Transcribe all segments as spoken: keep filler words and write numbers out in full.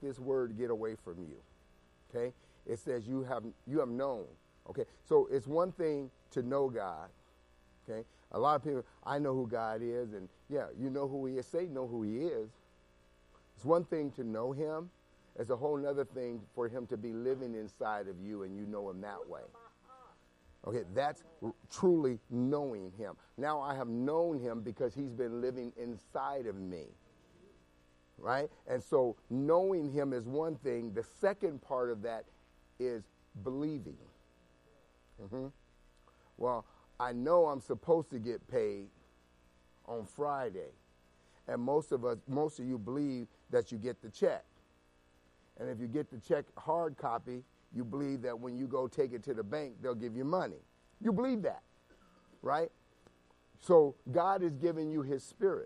this word get away from you. Okay? It says you have you have known. Okay? So it's one thing to know God. Okay? A lot of people, I know who God is, and yeah, you know who he is. Say know who he is. It's one thing to know him. It's a whole other thing for him to be living inside of you and you know him that way. Okay, that's r- truly knowing him. Now I have known him because he's been living inside of me. Right? And so knowing him is one thing. The second part of that is believing. Mm-hmm. Well, I know I'm supposed to get paid on Friday. And most of us, most of you believe that you get the check. And if you get the check hard copy, you believe that when you go take it to the bank, they'll give you money. You believe that, right? So God is giving you his spirit.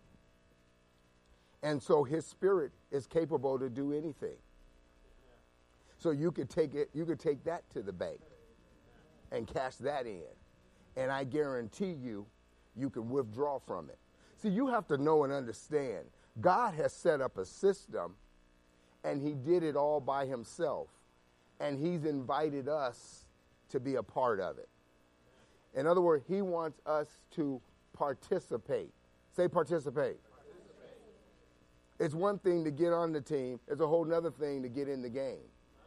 And so his spirit is capable to do anything. So you could take it, you could take that to the bank and cash that in. And I guarantee you, you can withdraw from it. See, you have to know and understand, God has set up a system, and he did it all by himself. And he's invited us to be a part of it. In other words, he wants us to participate. Say participate. Participate. It's one thing to get on the team. It's a whole other thing to get in the game.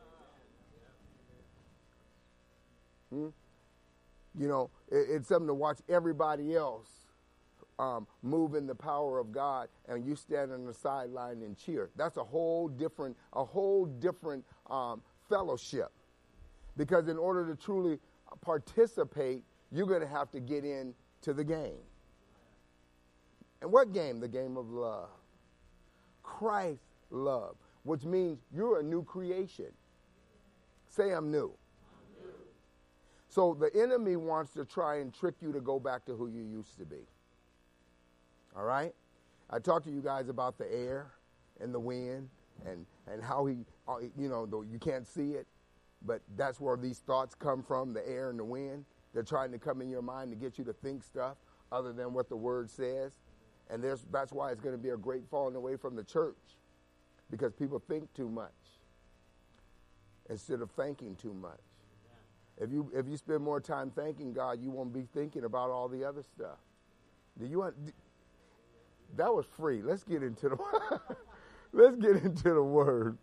Hmm? You know, it, it's something to watch everybody else um, move in the power of God, and you stand on the sideline and cheer. That's a whole different, a whole different um, fellowship. Because in order to truly participate, you're going to have to get into the game. And what game? The game of love. Christ's love, which means you're a new creation. Say, I'm new. I'm new. So the enemy wants to try and trick you to go back to who you used to be. All right? I talked to you guys about the air and the wind and, and how he, you know, though you can't see it, but that's where these thoughts come from, the air and the wind. They're trying to come in your mind to get you to think stuff other than what the word says. And there's, that's why it's going to be a great falling away from the church, because people think too much instead of thanking too much. If you if you spend more time thanking God, you won't be thinking about all the other stuff. Do you want? That was free. Let's get into the let's get into the word.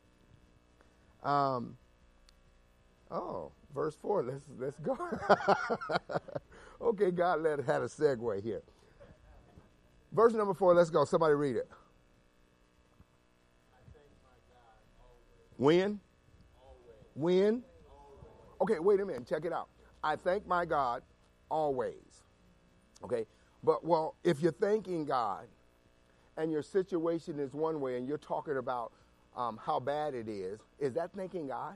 Um. Oh, verse four. Let's let's go. Okay, God let it had a segue here. Verse number four. Let's go. Somebody read it. I thank my God always. When? Always. When? Always. Okay, wait a minute. Check it out. I thank my God always. Okay, but well, if you're thanking God, and your situation is one way, and you're talking about um, how bad it is, is that thanking God?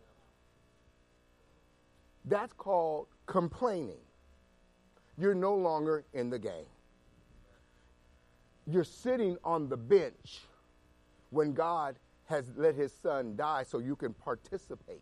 That's called complaining. You're no longer in the game. You're sitting on the bench when God has let his son die so you can participate.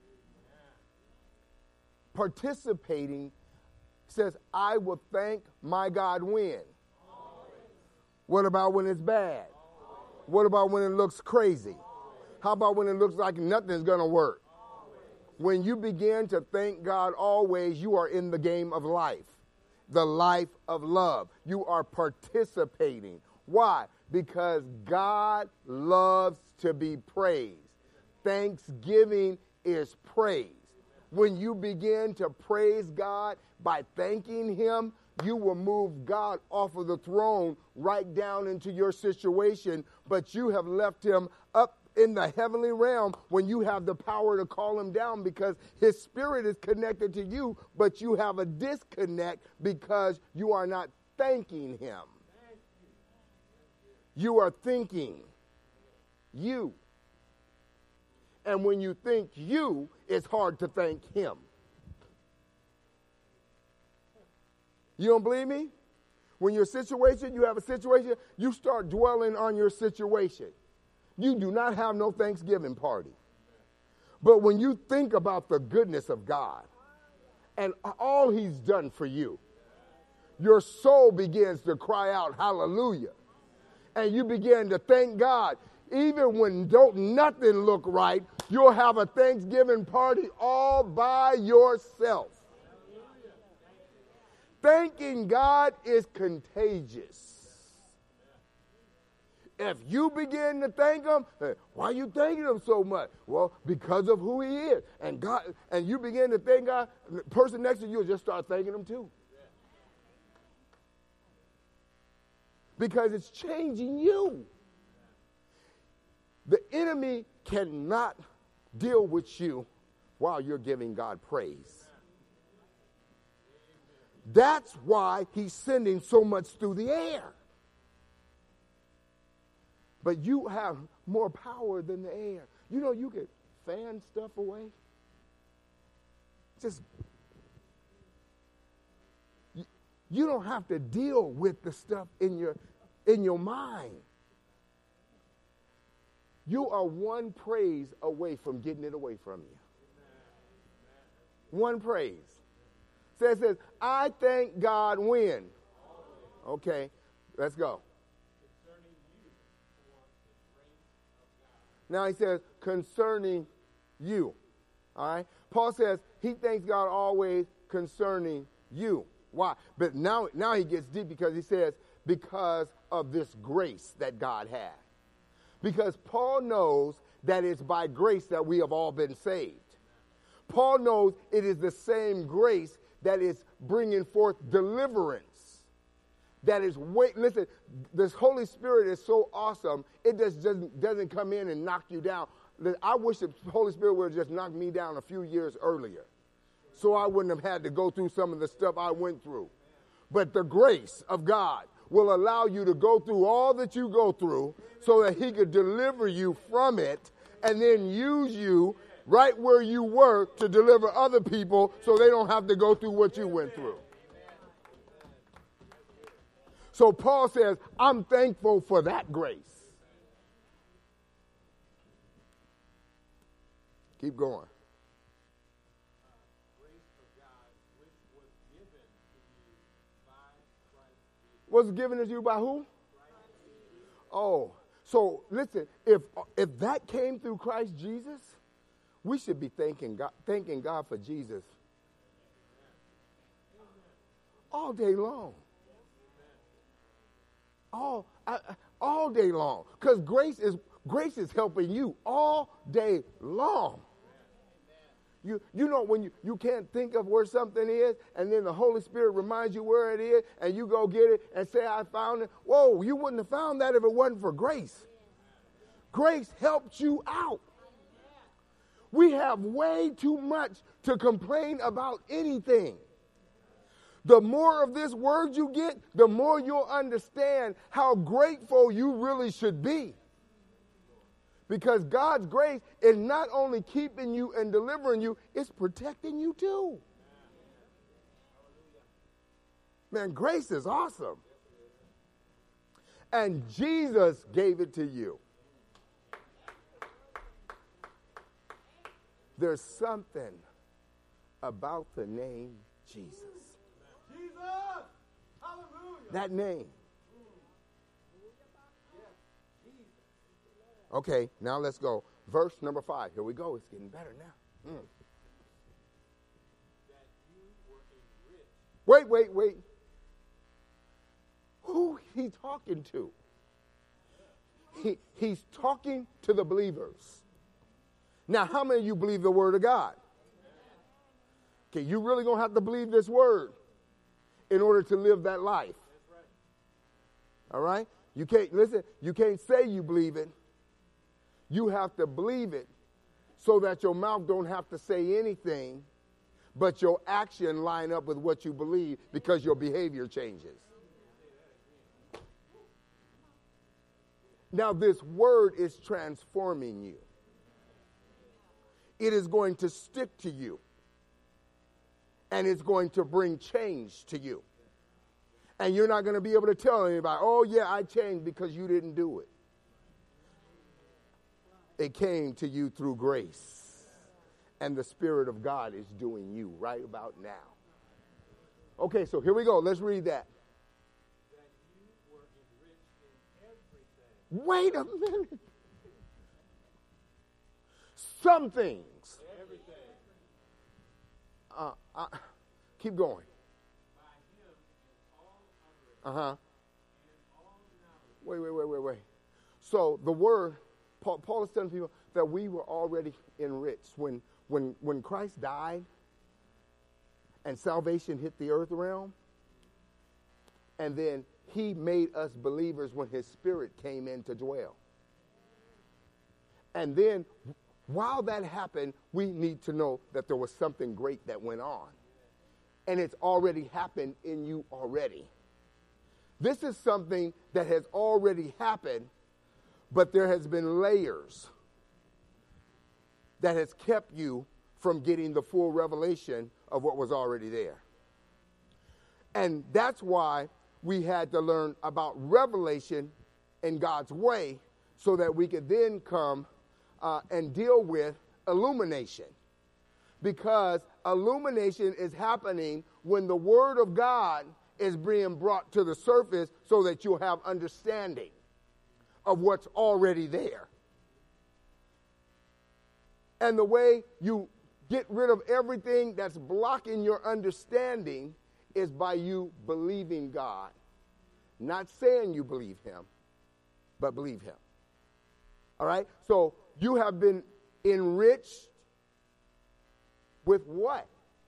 Participating says, I will thank my God when? Always. What about when it's bad? Always. What about when it looks crazy? Always. How about when it looks like nothing's going to work? Always. When you begin to thank God always, you are in the game of life, the life of love. You are participating. Why? Because God loves to be praised. Thanksgiving is praise. When you begin to praise God by thanking him, you will move God off of the throne right down into your situation, but you have left him up in the heavenly realm when you have the power to call him down, because his spirit is connected to you, but you have a disconnect because you are not thanking him. You are thinking you. And when you think you, it's hard to thank him. You don't believe me? When your situation, you have a situation, you start dwelling on your situation. You do not have no Thanksgiving party. But when you think about the goodness of God and all he's done for you, your soul begins to cry out, hallelujah. And you begin to thank God. Even when don't nothing look right, you'll have a Thanksgiving party all by yourself. Thanking God is contagious. If you begin to thank him, hey, why are you thanking him so much? Well, because of who he is. And God, and you begin to thank God, the person next to you will just start thanking him too. Because it's changing you. The enemy cannot deal with you while you're giving God praise. That's why he's sending so much through the air. But you have more power than the air. You know, you can fan stuff away. Just, you, you don't have to deal with the stuff in your, in your mind. You are one praise away from getting it away from you. One praise. So it says, I thank God when. Okay, let's go. Now he says, concerning you. All right? Paul says he thanks God always concerning you. Why? But now, now he gets deep because he says, because of this grace that God had. Because Paul knows that it's by grace that we have all been saved. Paul knows it is the same grace that is bringing forth deliverance. That is, wait, listen, this Holy Spirit is so awesome, it just doesn't, doesn't come in and knock you down. I wish the Holy Spirit would have just knocked me down a few years earlier, so I wouldn't have had to go through some of the stuff I went through. But the grace of God will allow you to go through all that you go through so that he could deliver you from it and then use you right where you were to deliver other people so they don't have to go through what you went through. So Paul says, I'm thankful for that grace. Keep going. Was given to you by who? Oh, so listen, if if that came through Christ Jesus, we should be thanking God, thanking God for Jesus all day long. All I, all day long, because grace is grace is helping you all day long. You you know when you, you can't think of where something is, and then the Holy Spirit reminds you where it is, and you go get it and say, I found it. Whoa, you wouldn't have found that if it wasn't for grace. Grace helped you out. We have way too much to complain about anything. The more of this word you get, the more you'll understand how grateful you really should be. Because God's grace is not only keeping you and delivering you, it's protecting you too. Man, grace is awesome. And Jesus gave it to you. There's something about the name Jesus. Jesus! Hallelujah! That name. Okay, now let's go. Verse number five. Here we go. It's getting better now. Mm. That you were enriched. Wait, wait, wait. Who he talking to? He, he's talking to the believers. Now, how many of you believe the word of God? Okay, you really going to have to believe this word in order to live that life. All right? You can't, listen, you can't say you believe it. You have to believe it so that your mouth don't have to say anything, but your action line up with what you believe because your behavior changes. Now, this word is transforming you. It is going to stick to you. And it's going to bring change to you. And you're not going to be able to tell anybody, oh, yeah, I changed because you didn't do it. It came to you through grace. And the Spirit of God is doing you right about now. Okay, so here we go. Let's read that. That you were enriched in everything. Wait a minute. some things. Everything. Uh, uh, keep going. Uh-huh. Wait, wait, wait, wait, wait. So the word, Paul, Paul is telling people that we were already enriched. When, when, when Christ died and salvation hit the earth realm, and then he made us believers when his spirit came in to dwell. And then while that happened, we need to know that there was something great that went on. And it's already happened in you already. This is something that has already happened, but there has been layers that has kept you from getting the full revelation of what was already there. And that's why we had to learn about revelation in God's way so that we could then come uh, and deal with illumination. Because illumination is happening when the Word of God is being brought to the surface so that you'll have understanding of what's already there. And the way you get rid of everything that's blocking your understanding is by you believing God. Not saying you believe him, but believe him. All right? So you have been enriched with what?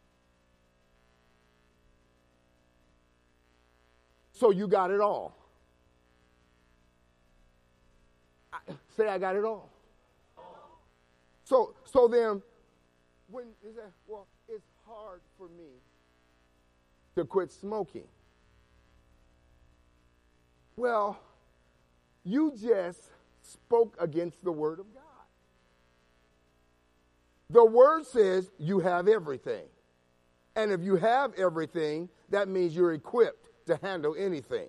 So you got it all. I, say I got it all. So so then, when you say, well, it's hard for me to quit smoking. Well, you just spoke against the Word of God. The Word says you have everything. And if you have everything, that means you're equipped to handle anything.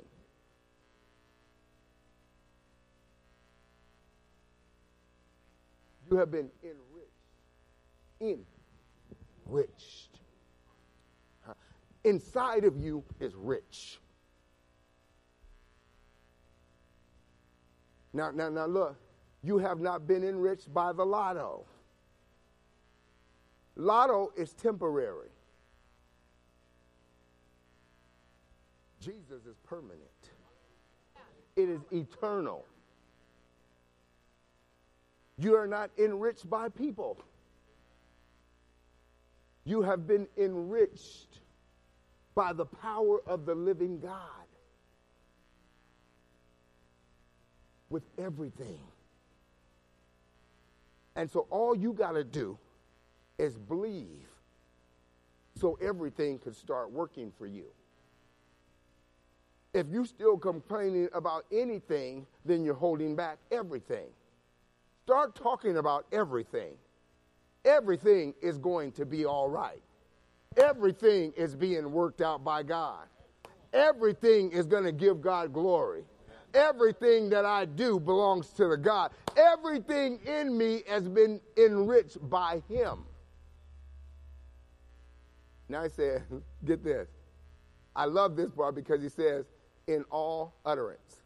You have been enriched. Enriched. Huh? Inside of you is rich. Now, now, now look, you have not been enriched by the lotto. Lotto is temporary. Jesus is permanent. It is eternal. You are not enriched by people. You have been enriched by the power of the living God with everything. And so all you got to do is believe so everything can start working for you. If you still complaining about anything, then you're holding back everything. Start talking about everything. Everything is going to be all right. Everything is being worked out by God. Everything is going to give God glory. Everything that I do belongs to the God. Everything in me has been enriched by him. Now he said, get this. I love this part because he says, in all utterance.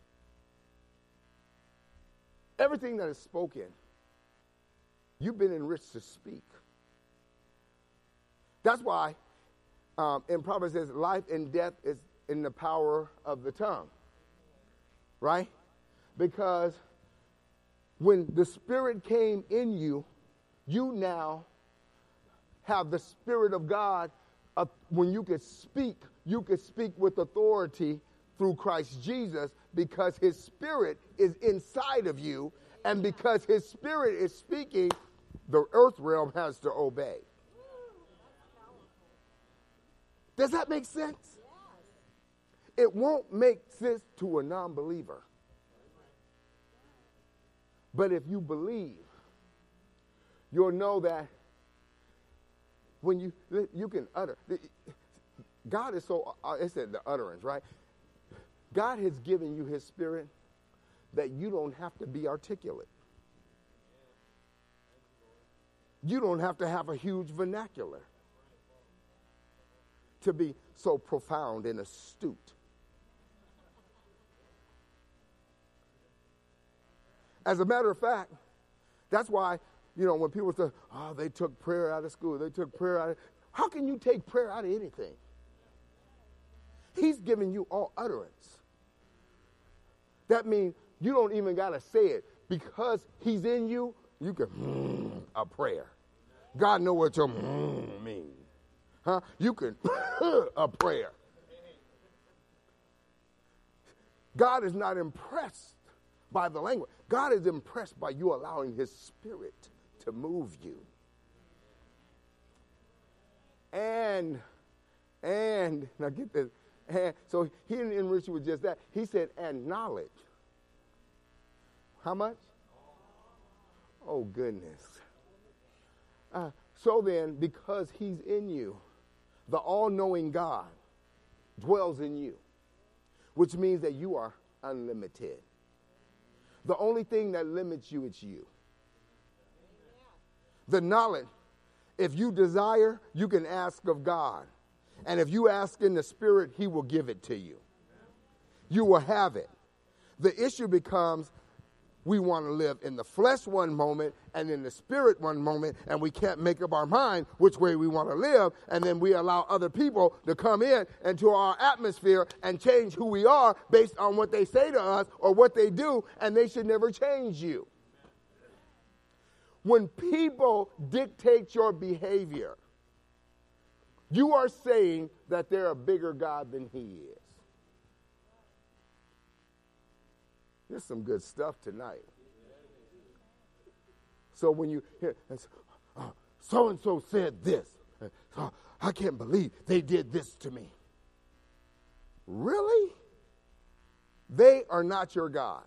Everything that is spoken, you've been enriched to speak. That's why um, in Proverbs it says, life and death is in the power of the tongue. Right? Because when the Spirit came in you, you now have the Spirit of God. Uh, when you could speak, you could speak with authority through Christ Jesus because his Spirit is inside of you. And because his Spirit is speaking, the earth realm has to obey. Does that make sense? It won't make sense to a non-believer. But if you believe, you'll know that when you you can utter. God is so, it said the utterance, right? God has given you his Spirit that you don't have to be articulate. You don't have to have a huge vernacular to be so profound and astute. As a matter of fact, that's why You know, when people say, oh, they took prayer out of school, they took prayer out of, how can you take prayer out of anything? He's giving you all utterance. That means you don't even got to say it. Because he's in you, you can mm, a prayer. God knows what your mm means. Huh? You can a prayer. God is not impressed by the language. God is impressed by you allowing his spirit to move you. And, and, now get this. And so he didn't enrich you with just that. He said, and knowledge. How much? Oh, goodness. Uh, so then, because he's in you, the all-knowing God dwells in you, which means that you are unlimited. The only thing that limits you, it's you. The knowledge, if you desire, you can ask of God. And if you ask in the Spirit, he will give it to you. You will have it. The issue becomes we want to live in the flesh one moment and in the spirit one moment, and we can't make up our mind which way we want to live, and then we allow other people to come in into our atmosphere and change who we are based on what they say to us or what they do, and they should never change you. When people dictate your behavior, you are saying that they're a bigger God than he is. There's some good stuff tonight. So when you hear, uh, so-and-so said this, uh, I can't believe they did this to me. Really? They are not your God.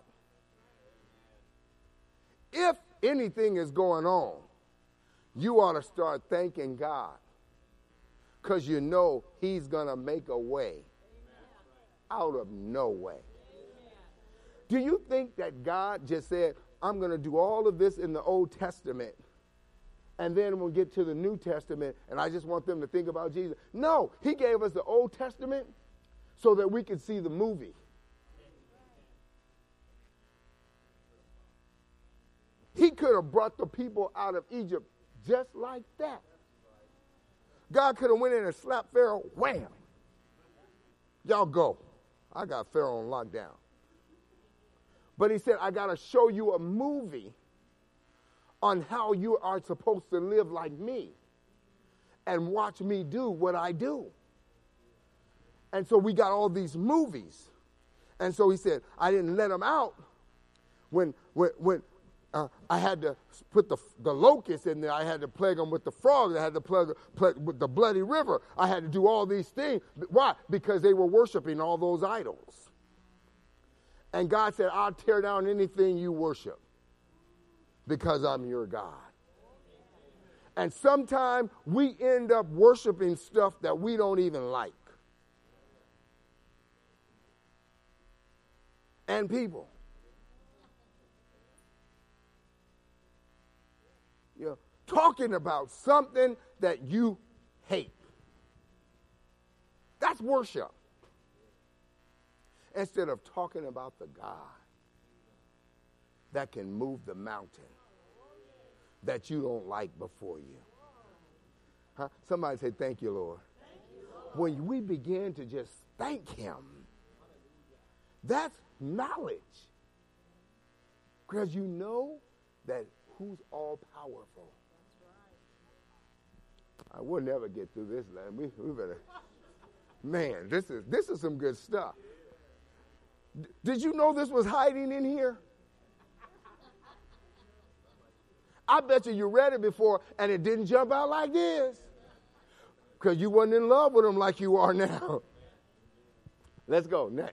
If anything is going on, you ought to start thanking God, because you know he's going to make a way out of no way. Do you think that God just said, I'm going to do all of this in the Old Testament, and then we'll get to the New Testament, and I just want them to think about Jesus? No, he gave us the Old Testament so that we could see the movie. He could have brought the people out of Egypt just like that. God could have went in and slapped Pharaoh, wham. Y'all go. I got Pharaoh on lockdown. But he said, I got to show you a movie on how you are supposed to live like me and watch me do what I do. And so we got all these movies. And so he said, I didn't let them out when, when, when uh, I had to put the, the locusts in there. I had to plague them with the frogs. I had to plague, plague with the bloody river. I had to do all these things. Why? Because they were worshiping all those idols. And God said, I'll tear down anything you worship because I'm your God. And sometimes we end up worshiping stuff that we don't even like. And people. You know, talking about something that you hate. That's worship. Instead of talking about the God that can move the mountain that you don't like before you. Huh? Somebody say, thank you, Lord. Thank you, Lord. When we begin to just thank him, that's knowledge. Because you know that who's all powerful. I will never get through this, man. We, we better, man, this is this is some good stuff. Did you know this was hiding in here? I bet you you read it before and it didn't jump out like this because you wasn't in love with him like you are now. Let's go. Next.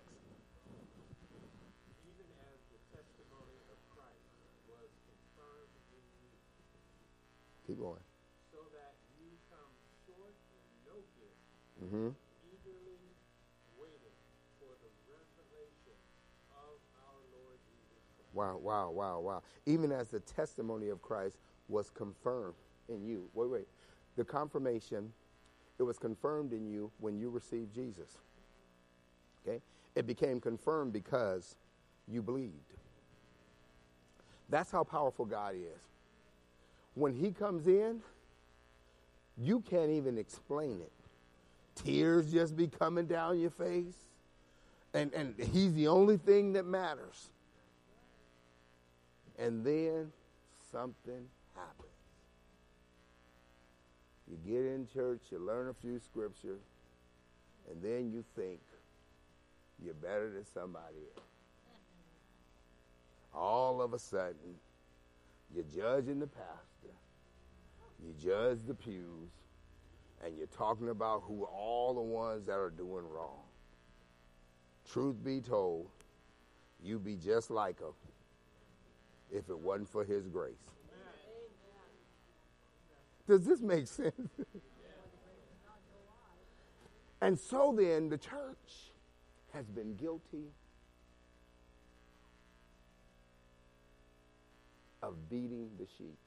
Even as the testimony of Christ was confirmed in you. Keep going. So that you come short in no gift, Mm-hmm. eagerly waiting for the revelation of our Lord Jesus Christ. Wow, wow, wow, wow. Even as the testimony of Christ was confirmed in you. Wait, wait. The confirmation, it was confirmed in you when you received Jesus. Okay? It became confirmed because you believed. That's how powerful God is. when he comes in, you can't even explain it. Tears just be coming down your face. And, and he's the only thing that matters. And then something happens. You get in church, you learn a few scriptures, and then you think you're better than somebody else. All of a sudden, you're judging the pastor, you judge the pews, and you're talking about who are all the ones that are doing wrong. Truth be told, you'd be just like them if it wasn't for his grace. Does this make sense? And so then the church has been guilty of beating the sheep.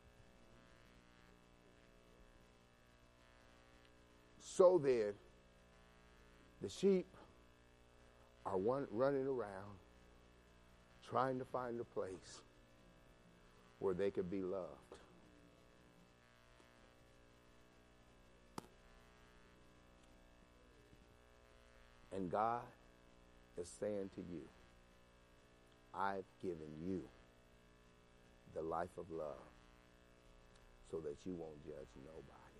So then the sheep are one, running around trying to find a place where they could be loved. And God is saying to you, I've given you the life of love so that you won't judge nobody.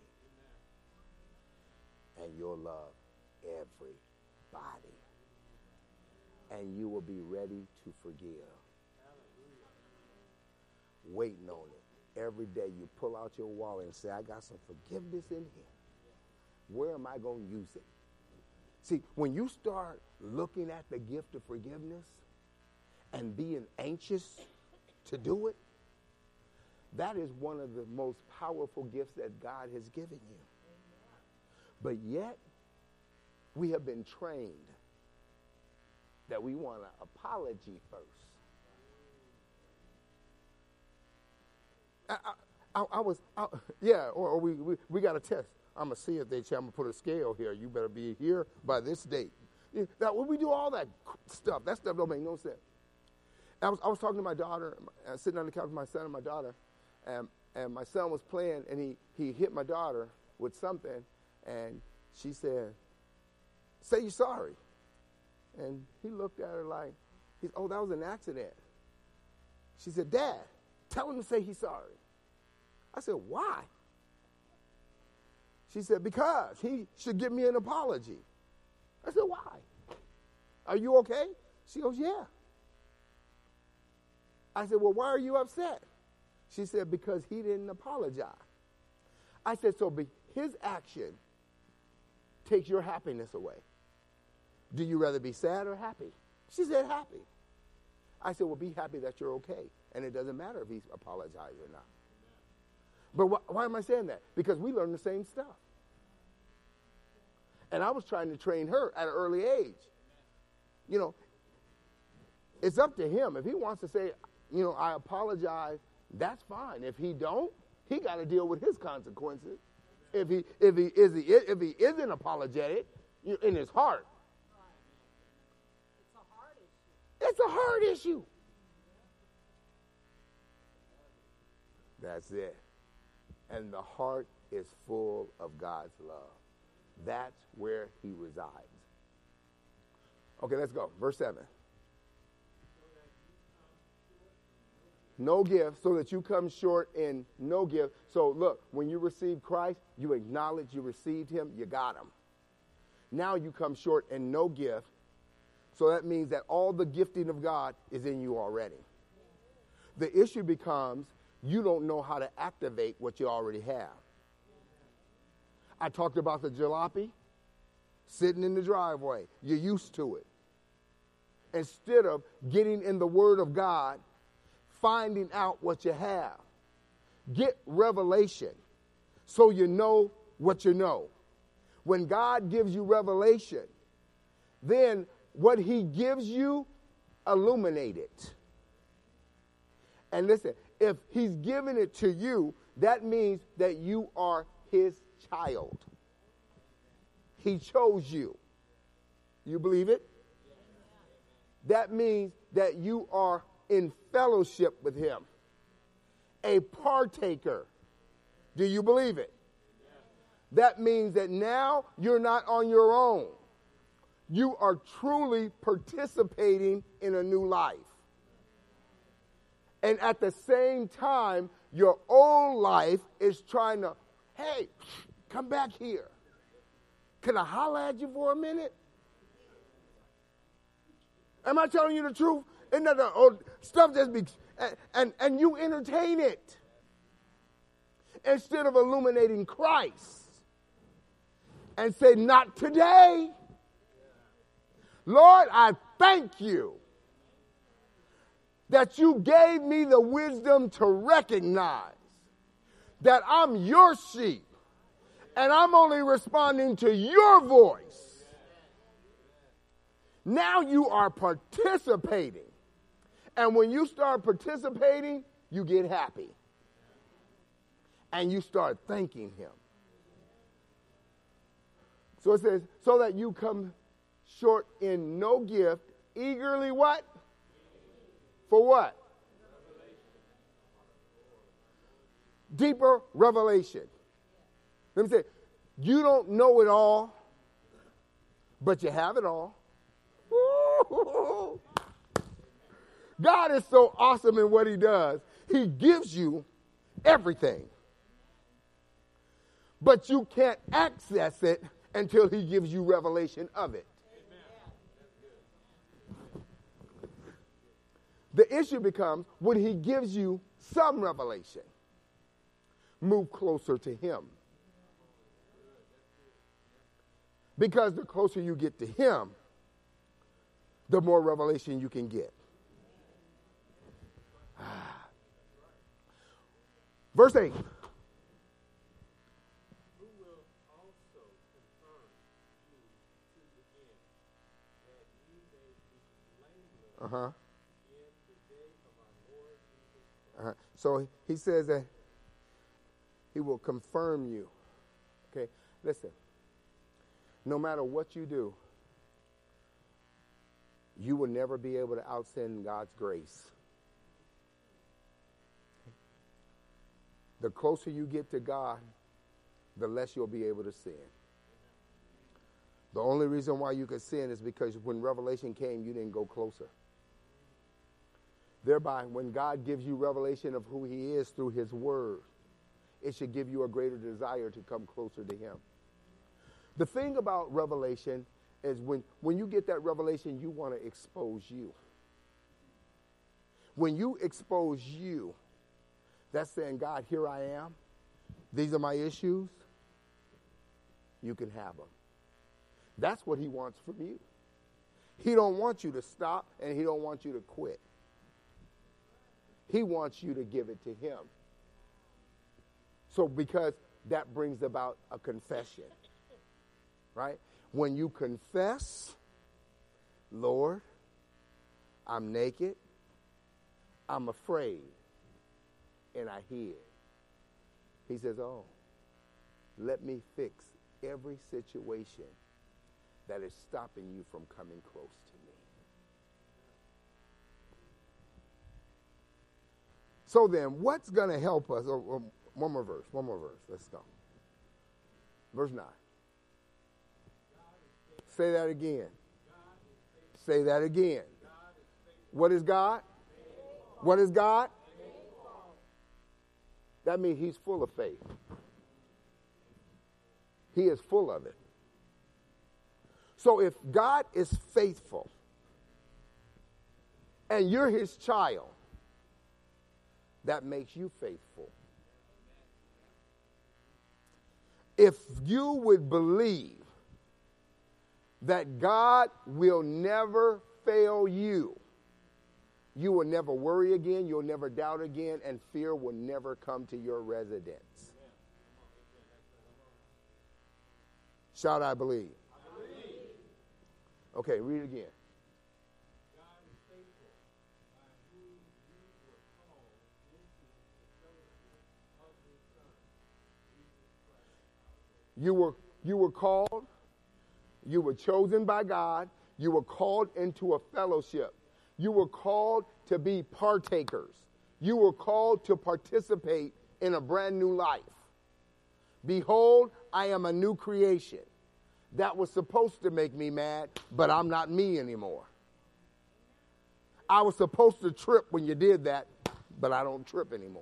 Amen. And you'll love everybody. And you will be ready to forgive. Hallelujah. Waiting on it. Every day you pull out your wallet and say, I got some forgiveness in here. Where am I going to use it? See, when you start looking at the gift of forgiveness and being anxious to do it, that is one of the most powerful gifts that God has given you. But yet, we have been trained that we want an apology first. I, I, I was, I, yeah, or, or we, we, we got a test. I'm going to see if they tell me to put a scale here. You better be here by this date. That, when we do all that stuff, that stuff don't make no sense. I was, I was talking to my daughter, uh, sitting on the couch with my son and my daughter, and, and my son was playing, and he, he hit my daughter with something, and she said, say you're sorry. And he looked at her like, he's, oh, that was an accident. She said, Dad, tell him to say he's sorry. I said, why? She said, because he should give me an apology. I said, why? Are you okay? She goes, yeah. I said, well, why are you upset? She said, because he didn't apologize. I said, so be, his action takes your happiness away. Do you rather be sad or happy? She said, happy. I said, well, be happy that you're okay. And it doesn't matter if he's apologized or not. But wh- why am I saying that? Because we learn the same stuff. And I was trying to train her at an early age. You know, it's up to him. If he wants to say, you know, I apologize, that's fine. If he don't, he got to deal with his consequences. If he if he is he if he isn't apologetic in his heart, it's a hard issue. It's a hard issue. That's it. And the heart is full of God's love. That's where he resides. Okay, let's go. Verse seven. No gift, so that you come short in no gift. So look, when you receive Christ, you acknowledge you received him, you got him. Now you come short in no gift. So that means that all the gifting of God is in you already. The issue becomes you don't know how to activate what you already have. I talked about the jalopy sitting in the driveway. You're used to it. Instead of getting in the Word of God, finding out what you have. Get revelation so you know what you know. When God gives you revelation, then what he gives you, illuminate it. And listen, if he's giving it to you, that means that you are his child. He chose you. You believe it? That means that you are in fellowship with him. a partaker. Do you believe it? That means that now you're not on your own. You are truly participating in a new life. And at the same time, your old life is trying to, hey, come back here. Can I holler at you for a minute? Am I telling you the truth? Isn't that the old stuff just be, and, and, and you entertain it instead of illuminating Christ and say, not today. Lord, I thank you that you gave me the wisdom to recognize that I'm your sheep and I'm only responding to your voice. Now you are participating. And when you start participating, you get happy. And you start thanking him. So it says, so that you come short in no gift, eagerly what? For what? Deeper revelation. Let me say, you don't know it all, but you have it all. Woo-hoo-hoo. God is so awesome in what he does. He gives you everything. But you can't access it until he gives you revelation of it. The issue becomes when he gives you some revelation, move closer to him. Because the closer you get to him, the more revelation you can get. Verse eight. Who will also confirm you to the end, that ye may be blameless Uh-huh. in the day of our Lord Jesus Christ. Uh-huh. So he says that he will confirm you. Okay, listen. No matter what you do, you will never be able to outsin God's grace. The closer you get to God, the less you'll be able to sin. The only reason why you could sin is because when revelation came, you didn't go closer. Thereby, when God gives you revelation of who he is through his word, it should give you a greater desire to come closer to him. The thing about revelation is when, when you get that revelation, you want to expose you. When you expose you, that's saying, God, here I am. These are my issues. You can have them. That's what he wants from you. He don't want you to stop, and he don't want you to quit. He wants you to give it to him. So because that brings about a confession, right? When you confess, Lord, I'm naked, I'm afraid, and I hid. He says, oh, let me fix every situation that is stopping you from coming close to me. So then, what's going to help us? Oh, oh, one more verse, one more verse. Let's go. Verse nine. Say that again. Say that again. What is God? What is God? That means he's full of faith. He is full of it. So if God is faithful and you're his child, that makes you faithful. If you would believe that God will never fail you, you will never worry again, you'll never doubt again, and fear will never come to your residence. Shout, I believe. I believe. Okay, read it again. God is faithful, by whom you were called into the fellowship of his Son, Jesus Christ our Lord. You were, you were called, you were chosen by God, you were called into a fellowship. You were called to be partakers. You were called to participate in a brand new life. Behold, I am a new creation. That was supposed to make me mad, but I'm not me anymore. I was supposed to trip when you did that, but I don't trip anymore.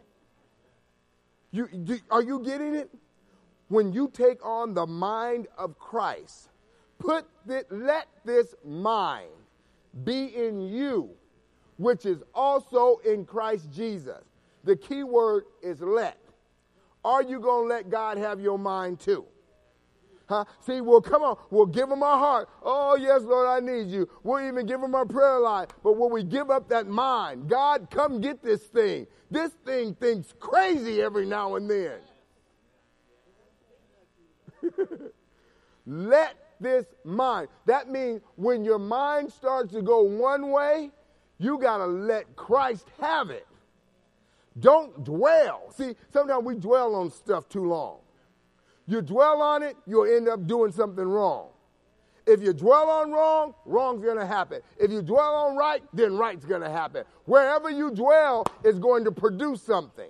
You, do, are you getting it? When you take on the mind of Christ, put the, let this mind be in you, which is also in Christ Jesus. The key word is let. Are you going to let God have your mind too? Huh? See, well, come on. We'll give him our heart. Oh, yes, Lord, I need you. We'll even give him our prayer life. But when we give up that mind, God, come get this thing. This thing thinks crazy every now and then. Let this mind. That means when your mind starts to go one way, you got to let Christ have it. Don't dwell. See, sometimes we dwell on stuff too long. You dwell on it, you'll end up doing something wrong. If you dwell on wrong, wrong's going to happen. If you dwell on right, then right's going to happen. Wherever you dwell is going to produce something.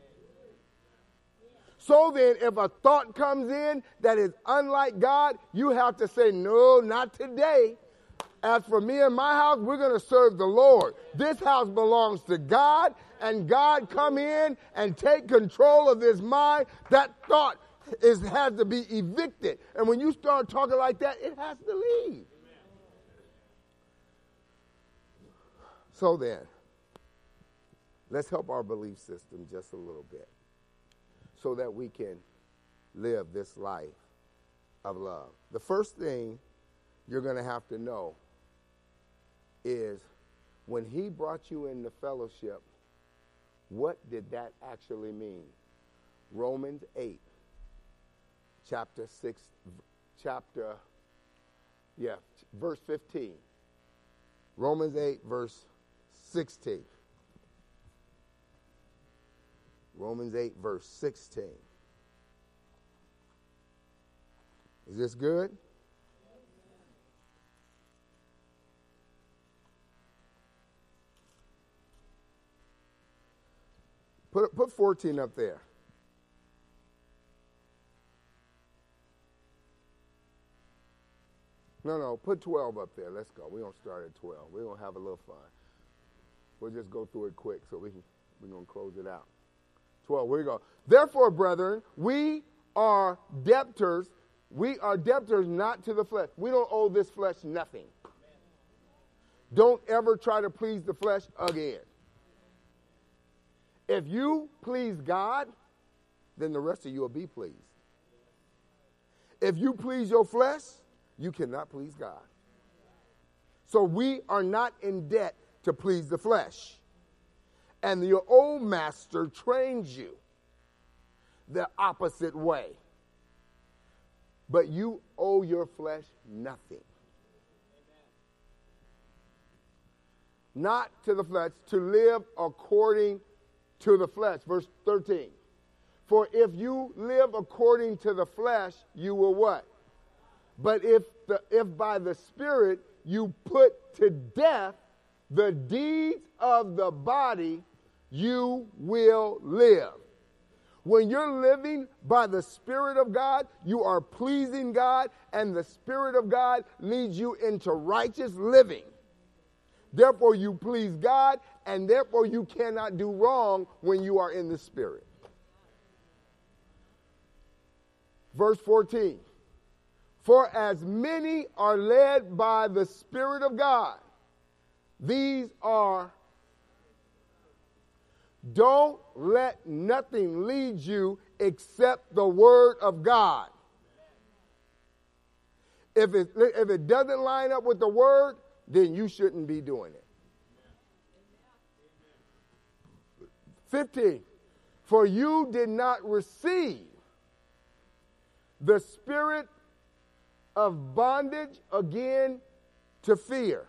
So then, if a thought comes in that is unlike God, you have to say, no, not today. As for me and my house, we're going to serve the Lord. This house belongs to God, and God come in and take control of this mind. That thought is has to be evicted. And when you start talking like that, it has to leave. Amen. So then, let's help our belief system just a little bit so that we can live this life of love. The first thing you're going to have to know is when he brought you into fellowship, what did that actually mean? Romans eight. Chapter six, chapter, yeah, verse fifteen. Romans eight, verse sixteen. Romans eight, verse sixteen. Is this good? Put, put fourteen up there. No, no, put twelve up there. Let's go. We're going to start at twelve. We're going to have a little fun. We'll just go through it quick so we can, we're going to close it out. twelve, here we go. Therefore, brethren, we are debtors. We are debtors not to the flesh. We don't owe this flesh nothing. Don't ever try to please the flesh again. If you please God, then the rest of you will be pleased. If you please your flesh, you cannot please God. So we are not in debt to please the flesh. And your old master trains you the opposite way. But you owe your flesh nothing. Not to the flesh, to live according to the flesh. Verse thirteen. For if you live according to the flesh, you will what? But if the, if by the Spirit you put to death the deeds of the body, you will live. When you're living by the Spirit of God, you are pleasing God, and the Spirit of God leads you into righteous living. Therefore, you please God, and therefore you cannot do wrong when you are in the Spirit. Verse fourteen. For as many are led by the Spirit of God, these are. Don't let nothing lead you except the Word of God. If it, if it doesn't line up with the Word, then you shouldn't be doing it. fifteen. For you did not receive the spirit of bondage again to fear.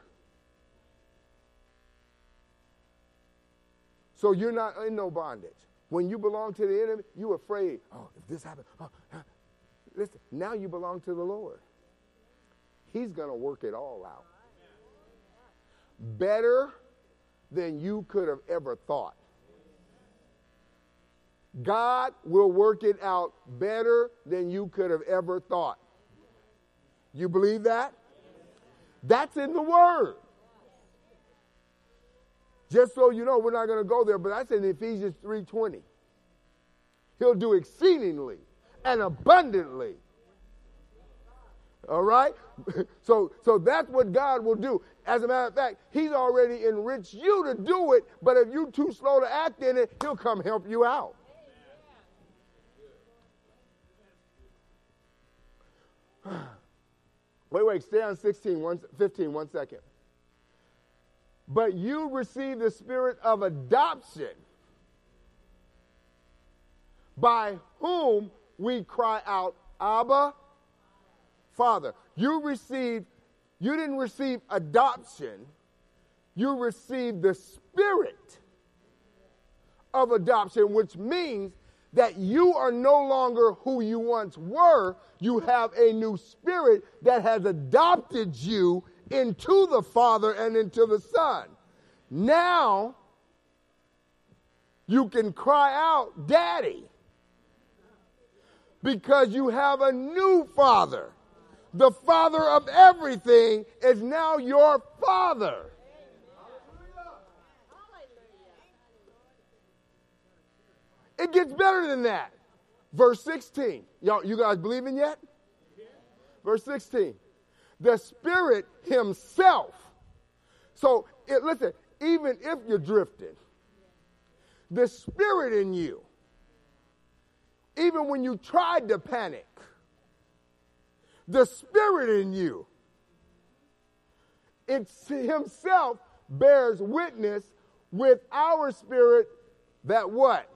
So you're not in no bondage. When you belong to the enemy, you're afraid. Oh, if this happens. Oh, listen, now you belong to the Lord. He's going to work it all out. Better than you could have ever thought. God will work it out better than you could have ever thought. You believe that? That's in the Word. Just so you know, we're not going to go there, but that's in Ephesians three twenty. He'll do exceedingly and abundantly. All right? So, so that's what God will do. As a matter of fact, he's already enriched you to do it, but if you're too slow to act in it, he'll come help you out. Wait, wait, stay on sixteen, one, fifteen, one second. But you receive the spirit of adoption, by whom we cry out, Abba, Father. You received, you didn't receive adoption, you received the spirit of adoption, which means that you are no longer who you once were. You have a new spirit that has adopted you into the Father and into the Son. Now, you can cry out, Daddy, because you have a new Father. The Father of everything is now your Father. It gets better than that. Verse sixteen. Y'all, you guys believing yet? Verse sixteen. The Spirit himself. So, it, listen, even if you're drifting, the Spirit in you, even when you tried to panic, the Spirit in you, it's himself bears witness with our spirit that what?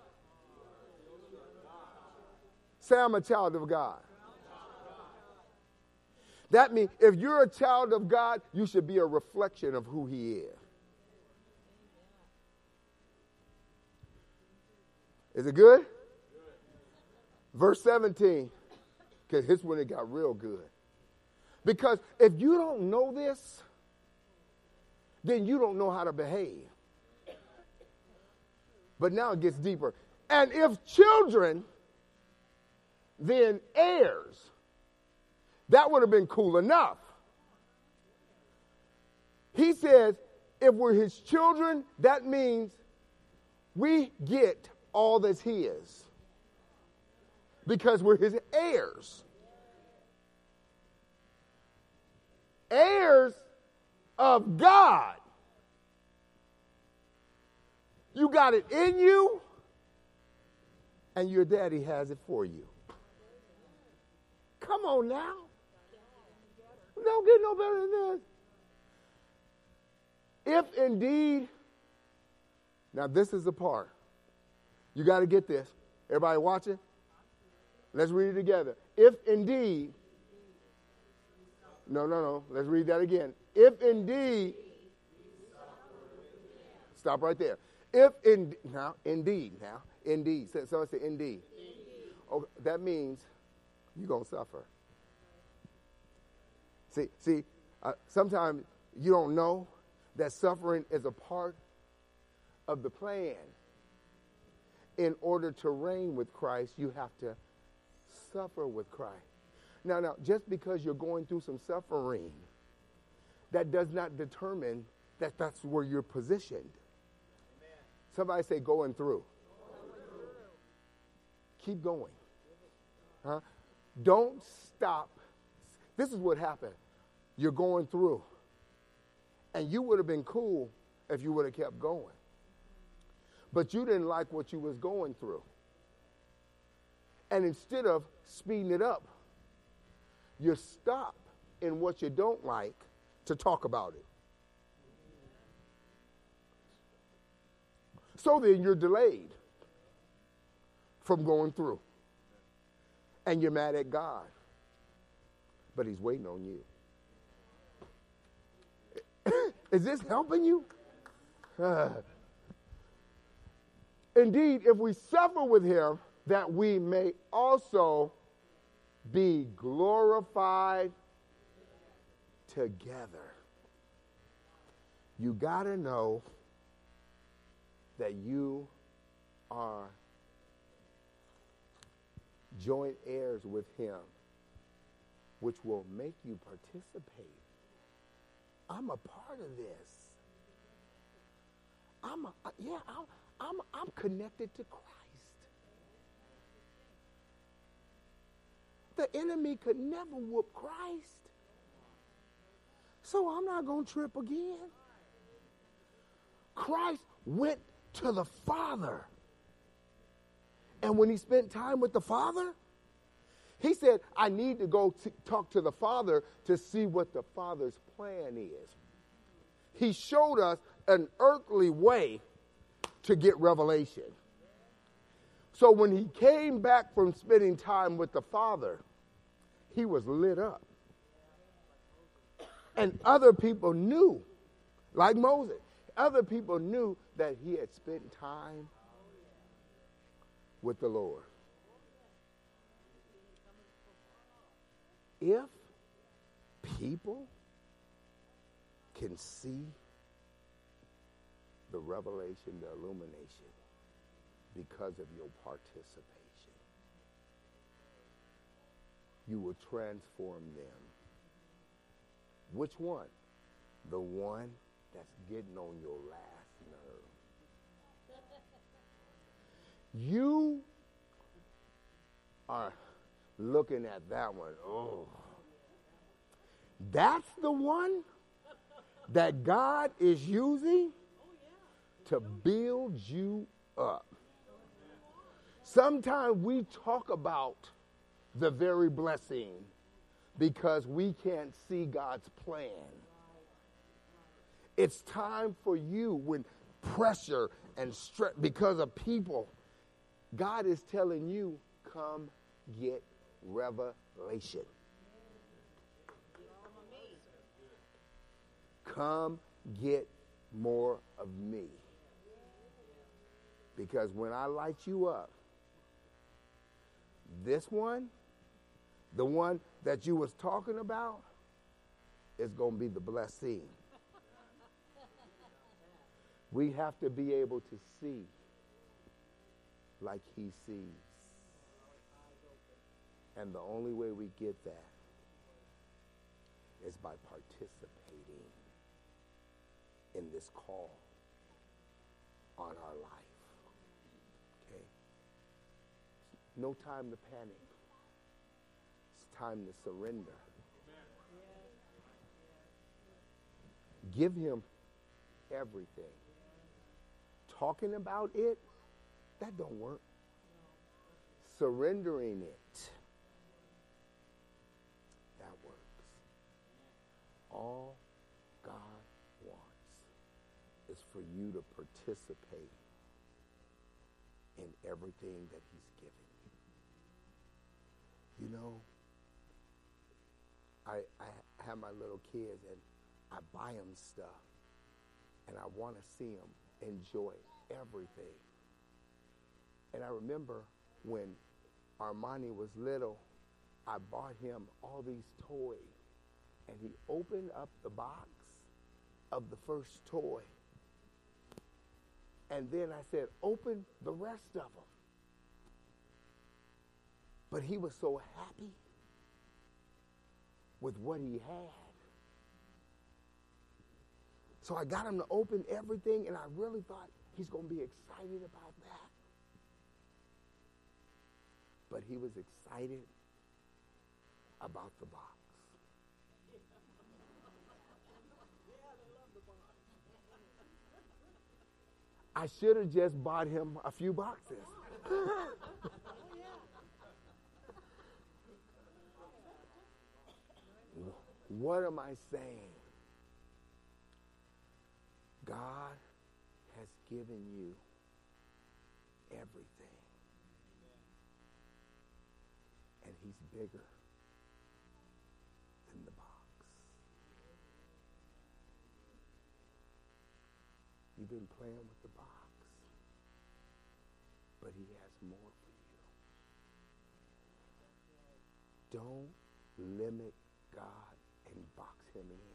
Say, I'm a child of God. That means if you're a child of God, you should be a reflection of who he is. Is it good? Verse seventeen, because here's when it got real good. Because if you don't know this, then you don't know how to behave. But now it gets deeper. And if children, then heirs. That would have been cool enough. He says, if we're his children, that means we get all that's his. Because we're his heirs. Heirs of God. You got it in you, and your daddy has it for you. Come on now. Don't get no better than this. If indeed, now this is the part. You got to get this. Everybody watching? Let's read it together. If indeed, no, no, no. Let's read that again. If indeed, stop right there. If in now, indeed, now, indeed. So, so it's the indeed. Oh, that means you're going to suffer. See, see, uh, sometimes you don't know that suffering is a part of the plan. In order to reign with Christ, you have to suffer with Christ. Now, now, just because you're going through some suffering, that does not determine that that's where you're positioned. Amen. Somebody say going through. Going through. Keep going. Huh? Don't stop. This is what happened. You're going through. And you would have been cool if you would have kept going. But you didn't like what you was going through. And instead of speeding it up, you stop in what you don't like to talk about it. So then you're delayed from going through. And you're mad at God. But he's waiting on you. Is this helping you? Uh, Indeed, if we suffer with him, that we may also be glorified together. You got to know that you are joint heirs with him, which will make you participate. I'm a part of this. I'm a, yeah, I'm, I'm, I'm connected to Christ. The enemy could never whoop Christ. So I'm not going to trip again. Christ went to the Father. And when he spent time with the Father, he said, I need to go t- talk to the Father to see what the Father's plan is. He showed us an earthly way to get revelation. So when he came back from spending time with the Father, he was lit up. And other people knew, like Moses, other people knew that he had spent time with the Lord. If people can see the revelation, the illumination, because of your participation, you will transform them. Which one? The one that's getting on your last nerve. You are looking at that one. Oh. That's the one that God is using to build you up. Sometimes we talk about the very blessing because we can't see God's plan. It's time for you when pressure and stress because of people, God is telling you, come get revelation. Come get more of me. Because when I light you up, this one, the one that you was talking about, is going to be the blessing. We have to be able to see like he sees. And the only way we get that is by participating in this call on our life. Okay? No time to panic. It's time to surrender. Give him everything. Talking about it, that don't work. Surrendering it, that works. All God wants is for you to participate in everything that he's given you. You know, I, I have my little kids and I buy them stuff and I want to see them enjoy everything. And I remember when Armani was little, I bought him all these toys. And he opened up the box of the first toy. And then I said, open the rest of them. But he was so happy with what he had. So I got him to open everything, and I really thought he's going to be excited about that. But he was excited about the box. I should have just bought him a few boxes. What am I saying? God has given you everything. And he's bigger than the box. You've been playing with the box, but he has more for you. Don't limit God and box him in.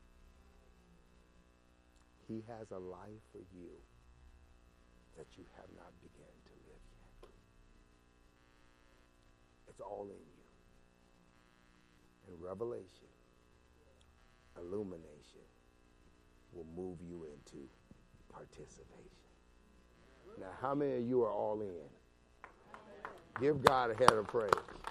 He has a life for you that you have not begun to live It's all in you. And revelation, illumination will move you into participation. Now, how many of you are all in? Give God a hand of praise.